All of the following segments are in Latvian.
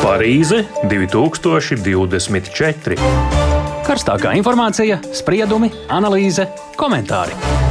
Parīze 2024. Karstākā informācija, spriedumi, analīze, komentāri.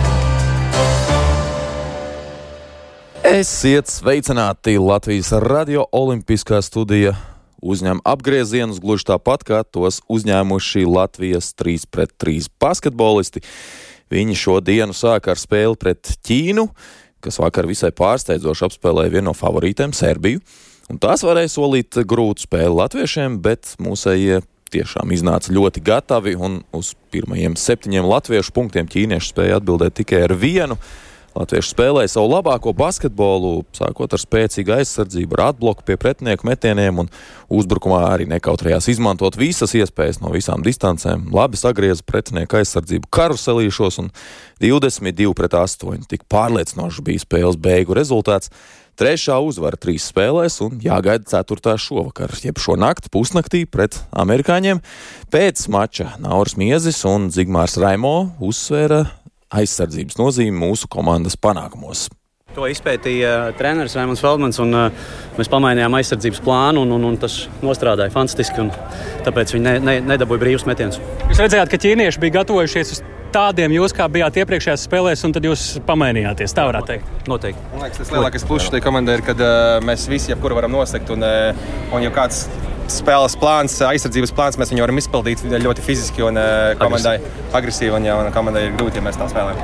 Esiet sveicināti! Latvijas radio olimpiskā studija uzņem apgriezienus gluži tāpat, kā tos uzņēmuši Latvijas 3-3 basketbolisti. Viņi šo dienu sāka ar spēli pret Ķīnu, kas vakar visai pārsteidzoši apspēlēja vienu no favorītēm Serbiju. Un tās varēja solīt grūtu spēli latviešiem, bet mūsējie tiešām iznāca ļoti gatavi, un uz pirmajiem 7 latviešu punktiem ķīnieši spēja atbildēt tikai ar 1. Latvieši spēlēja savu labāko basketbolu, sākot ar spēcīgu aizsardzību, ar atbloku pie pretinieku metieniem, un uzbrukumā arī nekautrējās izmantot visas iespējas no visām distancēm. Labi sagrieza pretinieku aizsardzību karuselīšos, un 22-8 tik pārliecinoši bija spēles beigu rezultāts. 3. uzvara 3 spēlēs un jāgaida 4. šovakar, jeb šo nakti pusnaktī pret amerikāņiem. Pēc mača Nauris Miezis un Zigmārs Raimo uzsvēra aizsardzības nozīmi mūsu komandas panākumos. To izpētīja treneris Raimunds Feldmans, un mēs pamainījām aizsardzības plānu, un tas nostrādāja fantastiski, un tāpēc viņi nedabūja brīvus metienus. Jūs redzējāt, ka ķīnieši bija gatavojušies uz tādiem jūs, kā bijāt iepriekšējās spēlēs, un tad jūs pamainījāties, tā varētu teikt? Noteikti. Man liekas, tas lielākais pluss šai komandai ir, kad mēs visi jebkuru varam nosegt, un ja kāds spēles plāns, aizsardzības plāns, mēs viņu varam izpildīt ļoti fiziski un komandai agresīvi, un komandai ir grūti, ja mēs tā spēlējam.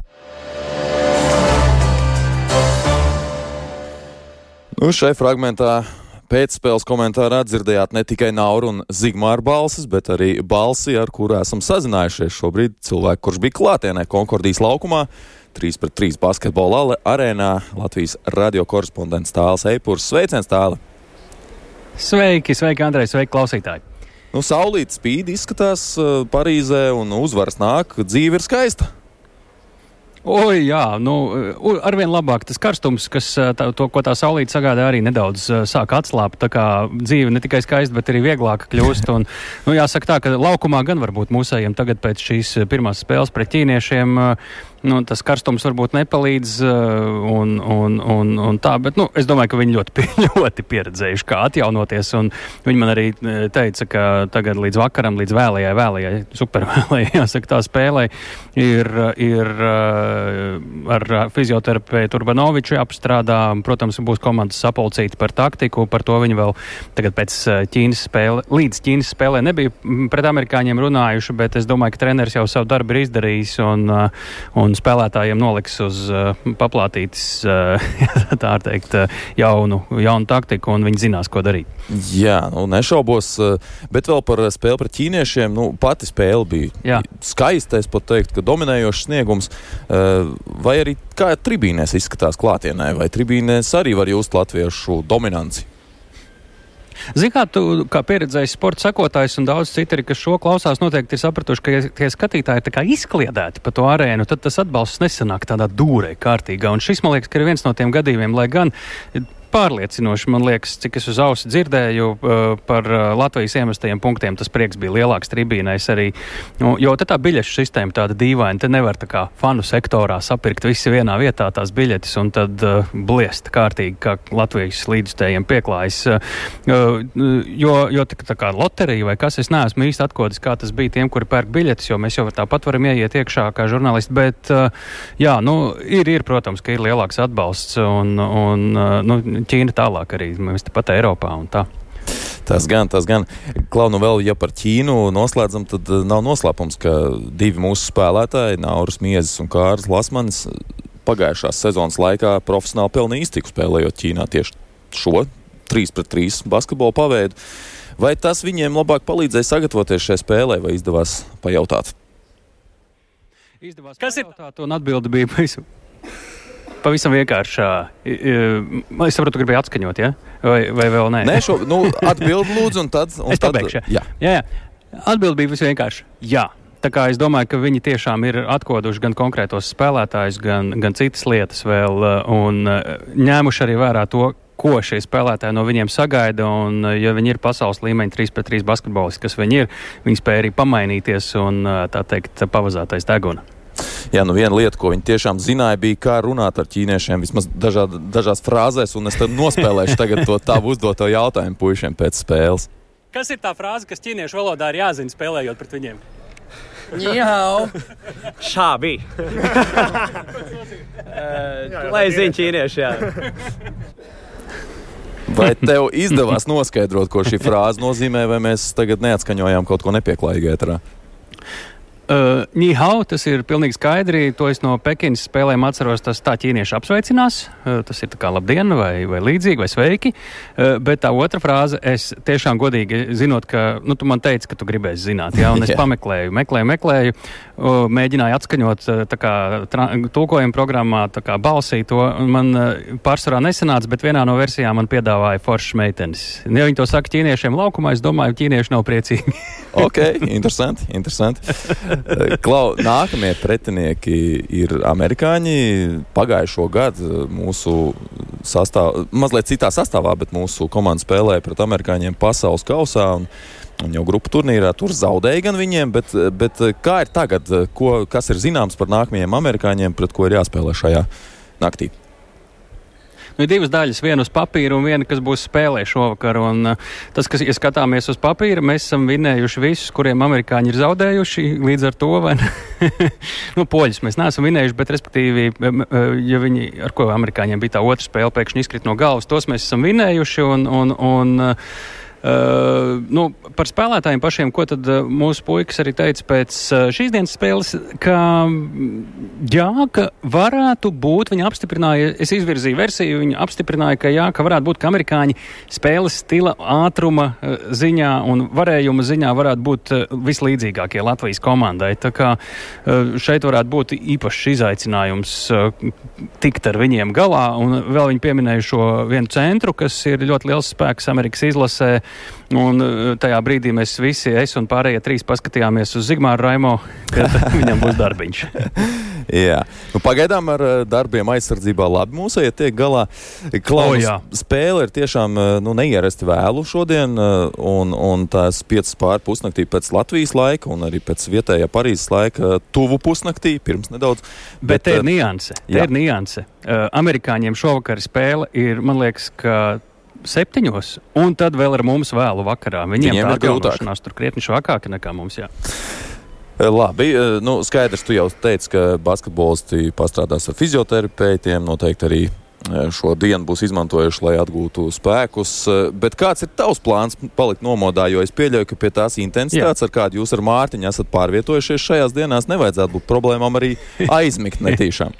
Šai fragmentā pēcspēles komentārā dzirdējāt ne tikai Nauru un Zigmāru balsis, bet arī balsi, ar kuru esam sazinājušies šobrīd cilvēku, kurš bija klātienē Konkordijas laukumā, 3-3 basketbola arēnā, Latvijas radio korespondents Tālis Eipurs. Sveiciens, Tāli! Sveiki, Andrej, sveiki, klausītāji! Saulīte spīd, izskatās Parīzē, un uzvaras nāk, dzīve ir skaista. Oi, jā, arvien labāk tas karstums, ko tā saulīte sagādā, arī nedaudz sāk atslāpt, tā kā dzīve ne tikai skaista, bet arī vieglāka kļūst. Un, jāsaka tā, ka laukumā gan varbūt mūsējiem tagad pēc šīs pirmās spēles pret ķīniešiem, tas karstums varbūt nepalīdz un tā, bet, es domāju, ka viņi ļoti pieredzējuši, kā atjaunoties, un viņi man arī teica, ka tagad līdz vakaram, līdz vēlējai, supervēlējai, jāsaka, tā spēlē ir ar fizioterapeitu Urbanoviču jāpastrādā. Protams, būs komandas sapulcīti par taktiku, par to viņi vēl tagad pēc līdz Ķīnas spēlē nebija pret amerikāņiem runājuši, bet es domāju, ka treneris jau savu darbu ir izdarījis un spēlētājiem noliks uz paplātītis, tā teikt, jaunu taktiku, un viņi zinās, ko darīt. Jā, nešaubos, bet vēl par spēli pret ķīniešiem, pati spēle bija skaista, es pat teiktu, ka dominējošs sniegums. Vai arī kā tribīnēs izskatās klātienē, vai tribīnēs arī var just latviešu dominanci? Zini, kā tu, kā pieredzējis sporta sekotājs un daudz citi, kas šo klausās, noteikti ir sapratuši, ka ja tie skatītāji ir tā kā izkliedēti pa to arēnu, tad tas atbalsts nesanāk tādā dūrē kārtīgā. Un šis, man liekas, ka ir viens no tiem gadījumiem, lai gan pārliecinoši, man liekas, cik es uz ausi dzirdēju par Latvijas iemestajiem punktiem, tas prieks bija lielāks tribīnēs arī, jo te tā biļešu sistēma tāda dīvaina, te nevar tā kā fanu sektorā sapirkt visi vienā vietā tās biļetes un tad bliest kārtīgi, kā Latvijas līdzstējiem pieklājas, jo tā kā loterija vai kas, es neesmu īsti atkodis, kā tas bija tiem, kuri pērk biļetes, jo mēs jau tāpat varam ieiet iekšā kā žurnālisti, bet ir, protams, ka ir lielāks atbalsts un Ķīna tālāk arī, mēs tepat Eiropā un tā. Tas gan. Klau, vēl, ja par Ķīnu noslēdzam, tad nav noslēpums, ka 2 mūsu spēlētāji, Nauris Miezis un Kārlis Lasmanis, pagājušās sezonas laikā profesionāli pelnīja iztiku spēlējot Ķīnā tieši šo 3-3 basketbolu paveidu. Vai tas viņiem labāk palīdzēja sagatavoties šai spēlē, vai izdevās pajautāt? Kas ir pajautāt, un atbildi bija pavisam vienkāršā. Es saprotu, gribēju atskaņot, ja? Vai vēl nē? Nē, atbildi lūdzu, un tad... Es pabeigšu, jā. Atbildi bija visvienkārši jā. Tā kā es domāju, ka viņi tiešām ir atkoduši gan konkrētos spēlētājus, gan citas lietas vēl, un ņēmuši arī vērā to, ko šie spēlētāji no viņiem sagaida, un ja viņi ir pasaules līmeņa 3-3 basketbolisti, kas viņi ir, viņi spēja arī pamainīties un, tā teikt, pavazātais deguna. Jā, nu viena lieta, ko viņi tiešām zināja, bija, kā runāt ar ķīniešiem, vismaz dažās frāzēs, un es tad nospēlēšu tagad to tavu uzdoto jautājumu puišiem pēc spēles. Kas ir tā frāze, kas ķīniešu valodā ir jāzina spēlējot pret viņiem? Jau! Šā bija. Lai zina ķīnieši, jā. Vai tev izdevās noskaidrot, ko šī frāze nozīmē, vai mēs tagad neatskaņojām kaut ko nepieklājīgu ēterā? Ni hao, tas ir pilnīgi skaidri. To es no Pekinas spēlēm atceros, tas tā ķīnieši apsveicinās. Tas ir tā kā labdien vai līdzīgi vai sveiki. Bet tā otra frāze, es tiešām godīgi zinot, ka, tu man teici, ka tu gribēsi zināt, jā, un es pameklēju, meklēju, mēģināju atskaņot tā kā tulkojuma programmā, tā kā balsī to, un man pārsvarā nesanāca, bet vienā no versijām man piedāvāja foršs meitenes. Ja viņi to saka ķīniešiem laukumā, es domāju, ķīnieši nav priecīgi. Ok, interesanti. Klau, nākamie pretinieki ir amerikāņi. Pagājušo gadu mūsu mazliet citā sastāvā, bet mūsu komanda spēlēja pret amerikāņiem pasaules kausā un jau grupu turnīrā tur zaudēja gan viņiem, bet kā ir tagad? Kas ir zināms par nākamajiem amerikāņiem, pret ko ir jāspēlē šajā naktī? Ir divas daļas, viena uz papīra un viena, kas būs spēlē šovakar. Un tas, kas, ja skatāmies uz papīra, mēs esam vinējuši visus, kuriem amerikāņi ir zaudējuši, līdz ar to, vai poļus mēs neesam vinējuši, bet respektīvi, ja viņi, ar ko amerikāņiem bija tā otra spēle, pēkšņi izkrit no galvas, tos mēs esam vinējuši un par spēlētājiem pašiem, ko tad mūsu puikas arī teica pēc šīs dienas spēles, ka varētu būt, viņi apstiprināja, es izvirzīju versiju, viņi apstiprināja, ka varētu būt, ka amerikāņi spēles stila, ātruma ziņā un varējuma ziņā varētu būt vislīdzīgākie Latvijas komandai. Tā kā šeit varētu būt īpašs izaicinājums tikt ar viņiem galā, un vēl viņi pieminēja šo vienu centru, kas ir ļoti liels spēks Amerikas izlasē. Un tajā brīdī mēs visi, es un pārējie trīs, paskatījāmies uz Zigmāru Raimo, kad viņam būs darbiņš. Jā. Pagaidām ar darbiem aizsardzībā labi mūsēji tiek galā. Klaus, spēle ir tiešām neierasti vēlu šodien, un tās 5:30 pusnaktī pēc Latvijas laika, un arī pēc vietējā Parīzes laika tuvu pusnaktī, pirms nedaudz. Bet te ir nianse. Amerikāņiem šovakar spēle ir, man liekas, ka 7, un tad vēl ar mums vēlu vakarā. Viņiem tā atjaunošanās tur krietni švakāka nekā mums, jā. Labi, skaidrs, tu jau teici, ka basketbolisti pastrādās ar fizioterapeitiem, noteikti arī šo dienu būs izmantojuši, lai atgūtu spēkus, bet kāds ir tavs plāns palikt nomodā, jo es pieļauju, ka pie tās intensitātes, ar kādu jūs ar Mārtiņu esat pārvietojušies šajās dienās, nevajadzētu būt problēmām arī aizmigt netīšām.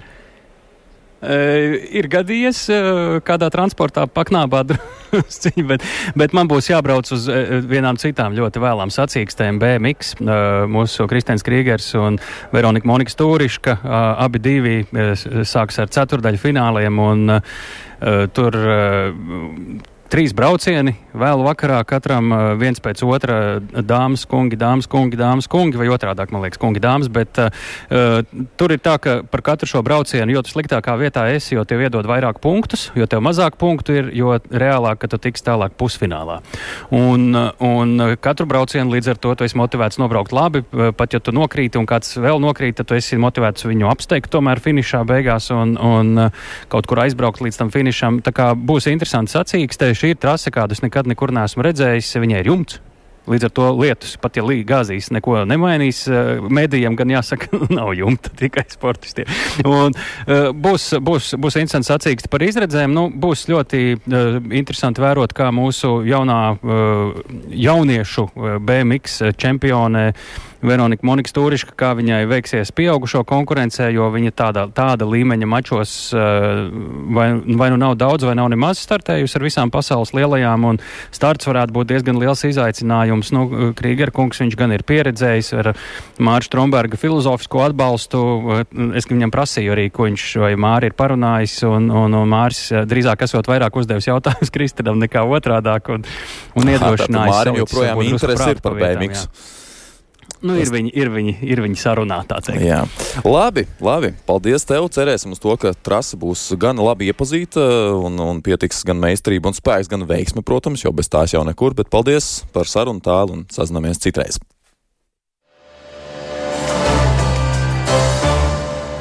Ir gadījies kādā transportā paknābāt drusciņi, bet man būs jābrauc uz vienām citām ļoti vēlām sacīkstēm BMX. Mūsu Kristians Krīgers un Veronika Monika Stūriška, abi divi sāks ar ceturdaļu fināliem, un tur 3 braucieni vēlu vakarā, katram viens pēc otra dāmas, kungi, vai otrādāk, man liekas, kungi, dāmas, bet tur ir tā, ka par katru šo braucienu, jo tu sliktākā vietā esi, jo tev iedod vairāk punktus, jo tev mazāk punktu ir, jo reālāk, ka tu tiks tālāk pusfinālā. Un katru braucienu līdz ar to tu esi motivēts nobraukt labi, pat ja tu nokrīti un kāds vēl nokrīt, tad tu esi motivēts viņu apsteigt tomēr finišā beigās un kaut kur aizbraukt līdz tam finišam. Tā kā būs interesanti sacīkstē. Šī ir trase, kādu es nekad nekur neesmu redzējis, viņai ir jumts. Līdz ar to lietus, pat ja gāzīs, neko nemainīs. Medijiem gan jāsaka, nav jumta, tikai sportistiem. Un būs interesants sacīksti par izredzēm. Būs ļoti interesanti vērot, kā mūsu jauniešu BMX čempionē Veronika Monika Stūriška, kā viņai veiksies pieaugušo konkurencē, jo viņa tāda līmeņa mačos vai nu nav daudz, vai nav nemaz startējusi ar visām pasaules lielajām, un starts varētu būt diezgan liels izaicinājums. Krīger kungs, viņš gan ir pieredzējis ar Mārša Tromberga filozofisko atbalstu. Es viņam prasīju arī, ko viņš vai Māri ir parunājis, un Māris drīzāk esot vairāk uzdevis jautājumus Kristinam nekā otrādāk, un iedrošinājis. Mārim joprojām interesi ir par BMX. Ir viņi sarunā, tā teikt. Jā. Labi. Paldies tev. Cerēsim uz to, ka trasa būs gan labi iepazīta un pietiks gan meistarība un spēks, gan veiksme, protams, jo bez tās jau nekur, bet paldies par sarunu tālu un sazināmies citreiz.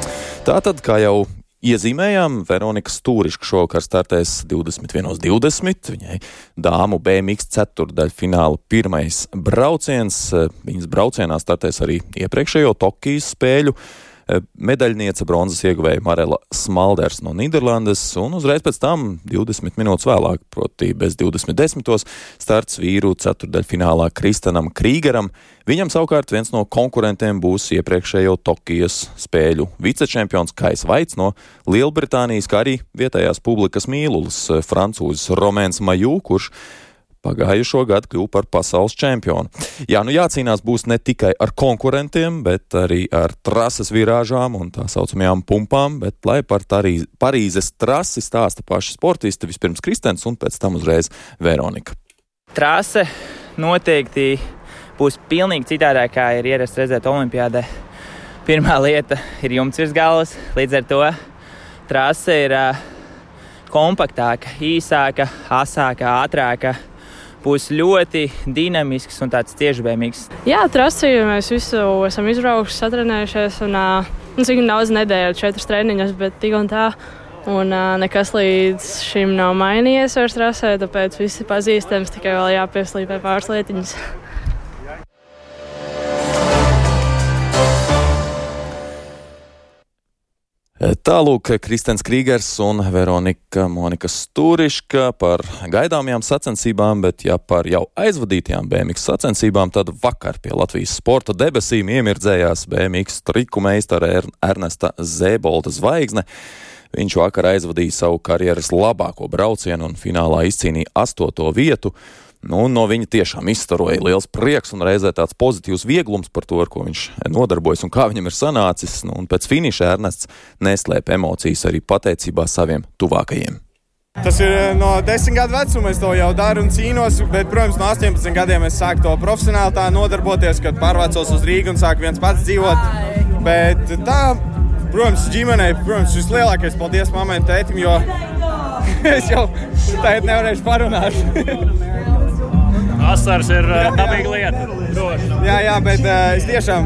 Tātad, kā jau iezīmējām, Veronika Stūriška šovakar startēs 21:20. Viņai dāmu BMX ceturdaļfināla pirmais brauciens. Viņas braucienā startēs arī iepriekšējo Tokijas spēļu medaļniece, bronzas ieguvēja Marela Smalders no Nīderlandes, un uzreiz pēc tam 20 minūtes vēlāk, proti bez 20:10, starts vīru ceturdaļfinālā Kristanam Krīgeram. Viņam savukārt viens no konkurentiem būs iepriekšējo Tokijas spēļu vicečempions Kais Vaits no Lielbritānijas, kā arī vietējās publikas mīlulis francūzis Romains Majū, kurš pagājušo gadu kļuva par pasaules čempionu. Jā, jācīnās būs ne tikai ar konkurentiem, bet arī ar trases virāžām un tā saucamajām pumpām, bet lai par Parīzes trasi stāsta paši sportisti, vispirms Kristens un pēc tam uzreiz Veronika. Trase noteikti būs pilnīgi citādāk, kā ir ierasts redzēt olimpiādē. Pirmā lieta ir jumts virs galvas, līdz ar to trase ir kompaktāka, īsāka, asāka, ātrāka. Būs ļoti dinamisks un tāds tiežbēmīgs. Jā, trasi mēs visu esam izbraukuši, satrenējušies un cik daudz nedēļu, 4 treniņus, bet tik un tā. Un nekas līdz šim nav mainījies vairs trasē, tāpēc visi pazīstams, tikai vēl jāpieslīpē pāris lietiņas. Tālūk, Kristens Krīgers un Veronika Stūriška par gaidāmajām sacensībām, bet ja par jau aizvadītajām BMX sacensībām, tad vakar pie Latvijas sporta debesīm iemirdzējās BMX triku meistara Ernesta Zēbolta zvaigzne. Viņš vakar aizvadīja savu karjeras labāko braucienu un finālā izcīnīja 8. vietu. No viņa tiešām izstaroja liels prieks un reizē tāds pozitīvs vieglums par to, ar ko viņš nodarbojas un kā viņam ir sanācis. Un pēc finiša Ernests neslēpa emocijas arī pateicībā saviem tuvākajiem. Tas ir no 10 gadu vecuma, es to jau daru un cīnos, bet, protams, no 18 gadiem es sāku to profesionāli tā nodarboties, kad pārvācos uz Rīgu un sāku viens pats dzīvot. Bet tā, protams, ģimenei, vislielākais paldies mammai un tētim, jo es jau tagad nevarēšu parunāt. Asaras ir dabīga lieta. Jā, bet es tiešām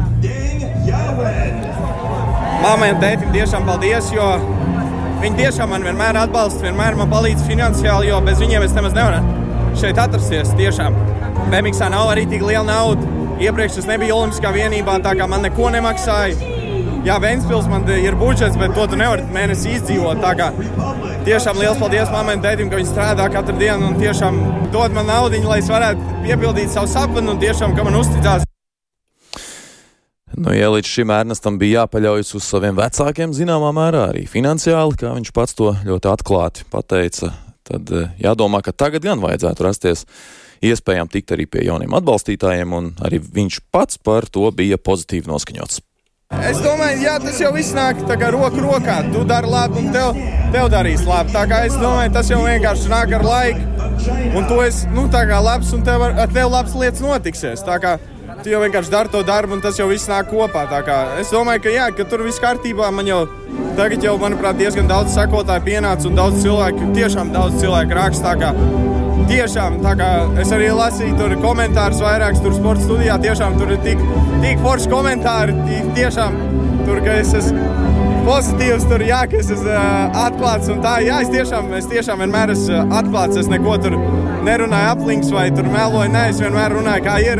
mammai un tētim tiešām paldies, jo viņi tiešām man vienmēr atbalsta, vienmēr man palīdz finansiāli, jo bez viņiem es nemaz nevaru šeit atrasties tiešām. BMXā nav arī tik liela nauda. Iepriekš es nebiju olimpiskā vienībā, tā kā man neko nemaksāja. Jā, Ventspils man ir budžets, bet to tu nevari mēnesi izdzīvot, tā kā tiešām liels paldies mammai un tētim, ka viņi strādā katru dienu un tiešām dod man naudiņu, lai es varētu piepildīt savu sapni un tiešām, ka man uzticās. Ja līdz šim Ernestam bija jāpaļaujas uz saviem vecākiem, zināmā mērā arī finansiāli, kā viņš pats to ļoti atklāti pateica, tad jādomā, ka tagad gan vajadzētu rasties iespējām tikt arī pie jauniem atbalstītājiem, un arī viņš pats par to bija pozitīvi noskaņots. Es domāju, jā, tas jau viss nāk tā kā roku rokā. Tu dari labi un tev darīs labi. Tā kā es domāju, tas jau vienkārši nāk ar laiku. Un tu esi, tā kā labs un ar tev labas lietas notiksies. Tā kā tu jau vienkārši dari to darbu un tas jau viss nāk kopā. Tā kā es domāju, ka jā, ka tur viss kārtībā. Man jau tagad jau, manuprāt, diezgan daudz sekotāju pienāca un tiešām daudz cilvēku raksta. Tā kā tiešām, tā kā es arī lasīju tur komentārus vairākus tur sporta studijā, tiešām tur ir tik forši komentāri, tiešām tur, ka es esmu pozitīvs, tur jā, ka es esmu atklāts un tā, jā, es tiešām vienmēr esmu atklāts, es neko tur nerunāju aplinks vai tur meloju, nē, es vienmēr runāju, kā ir.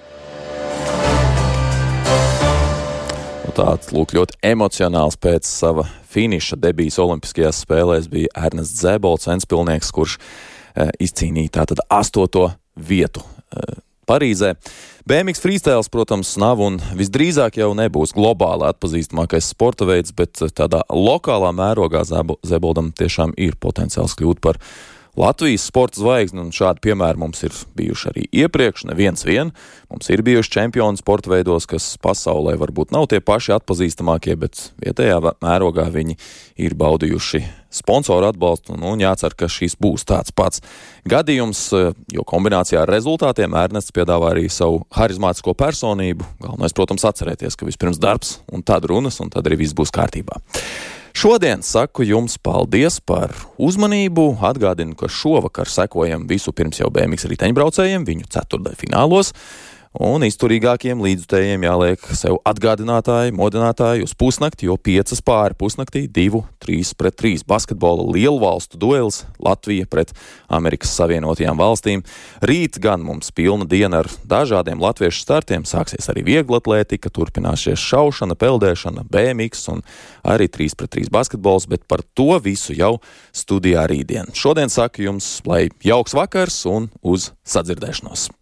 Tāds, ļoti emocionāls pēc sava finiša debijas olimpiskajās spēlēs bija Ernests Zēbolts, ventspilnieks, kurš izcīnīja tātad 8. vietu Parīzē. BMX freestyles, protams, nav un visdrīzāk jau nebūs globāli atpazīstamākais sporta veids, bet tādā lokālā mērogā Zēboldam tiešām ir potenciāls kļūt par Latvijas sporta zvaigzni, un šādi piemēri mums ir bijuši arī iepriekš, neviens vien. Mums ir bijuši čempioni sporta veidos, kas pasaulē varbūt nav tie paši atpazīstamākie, bet vietējā mērogā viņi ir baudījuši sponsoru atbalstu, un jācer, ka šis būs tāds pats gadījums, jo kombinācijā ar rezultātiem Ernests piedāvā arī savu harizmātisko personību. Galvenais, protams, atcerēties, ka vispirms darbs, un tad runas, un tad arī viss būs kārtībā. Šodien saku jums paldies par uzmanību. Atgādinu, ka šovakar sekojam visu pirms jau BMX riteņbraucējiem viņu ceturdaļfinālos. Un izturīgākiem līdzutējiem jāliek sev atgādinātāji, modinātāji uz pusnakti, jo 5 pāri pusnaktī 2-3-3 basketbola lielu valstu duels Latvija pret Amerikas Savienotajām valstīm. Rīt gan mums pilna diena ar dažādiem latviešu startiem, sāksies arī vieglatlētika, turpināsies šaušana, peldēšana, BMX un arī 3-3 basketbols, bet par to visu jau studijā rītdien. Šodien saku jums, lai jauks vakars un uz sadzirdēšanos!